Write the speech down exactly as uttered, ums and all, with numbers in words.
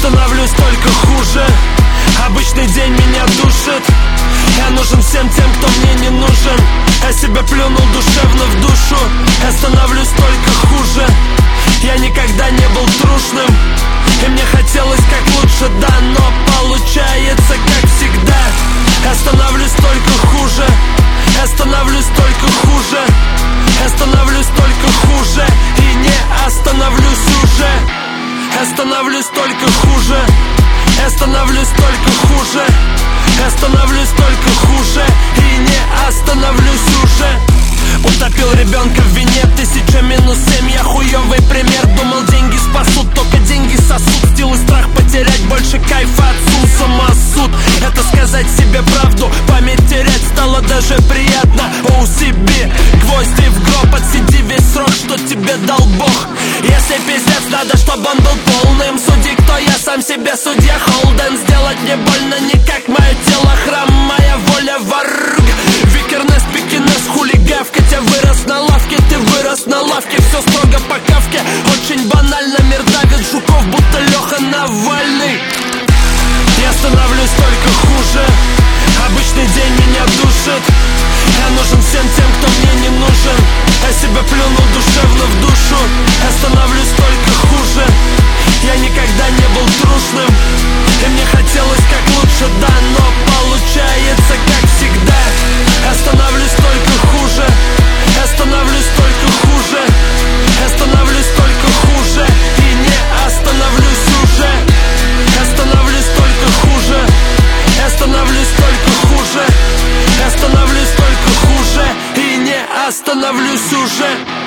становлюсь только хуже. Обычный день меня душит. Я нужен всем тем, кто мне не нужен. Я себя плюнул душевно в душу. Я становлюсь только хуже. Я никогда не был трушным, и мне хотелось как лучше, да, но получается как всегда. Я становлюсь только хуже. Я становлюсь только хуже. Я становлюсь только хуже и не остановлюсь уже. Я становлюсь только хуже. Я становлюсь только хуже. Я становлюсь только хуже и не остановлюсь уже. Утопил ребенка в вине, тысяча минус семь. Я хуёвый пример, думал деньги спасут, только деньги сосут. Стил и страх потерять, больше кайфа отцу. Самосуд, это сказать себе правду. Память терять стало даже приятно. О, себе, гвозди в гроб, отсиди весь срок, что тебе дал Бог. Если пиздец, надо, чтобы он был полным. Суди, кто я, сам себе судья. Холден, сделать мне больно, не как мое тело. Храм, моя воля, варг. Викернес, пикинес, хулигавка. Я вырос на лавке, ты вырос на лавке. Все строго по Кавке, очень банально. Мир давит жуков, будто Леха Навальный. Я становлюсь только хуже. Обычный день меня душит. Я нужен всем тем, кто мне не нужен. Я себя плюнул душевно в душу. Я становлюсь только хуже. Я никогда не был трушным, и мне хотелось как лучше, да, но получается как всегда. Я становлюсь только хуже. Я становлюсь только хуже. Я становлюсь только хуже и не остановлюсь уже. Я становлюсь только хуже. Я становлюсь только хуже. Я становлюсь только хуже и не остановлюсь уже.